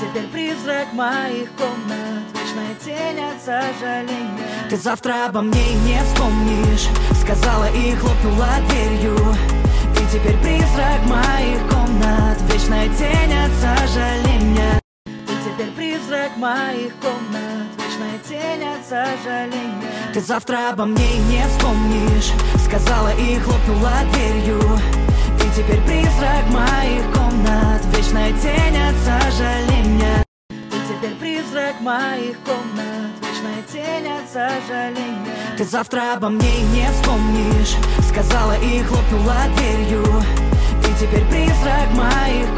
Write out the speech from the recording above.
теперь призрак моих комнат, вечная тень от сожаления. Ты завтра обо мне и не вспомнишь, сказала и хлопнула дверью. Ты теперь призрак моих комнат, вечная тень от сожаления. Ты теперь призрак моих комнат, вечная тень от сожаления. Ты завтра обо мне и не вспомнишь, сказала и хлопнула дверью. Ты теперь призрак моих комнат, вечная тень от сожаления. Ты теперь призрак моих комнат, вечная тень от сожаления. Ты завтра обо мне и не вспомнишь, сказала и хлопнула дверью. Ты теперь призрак моих комнат,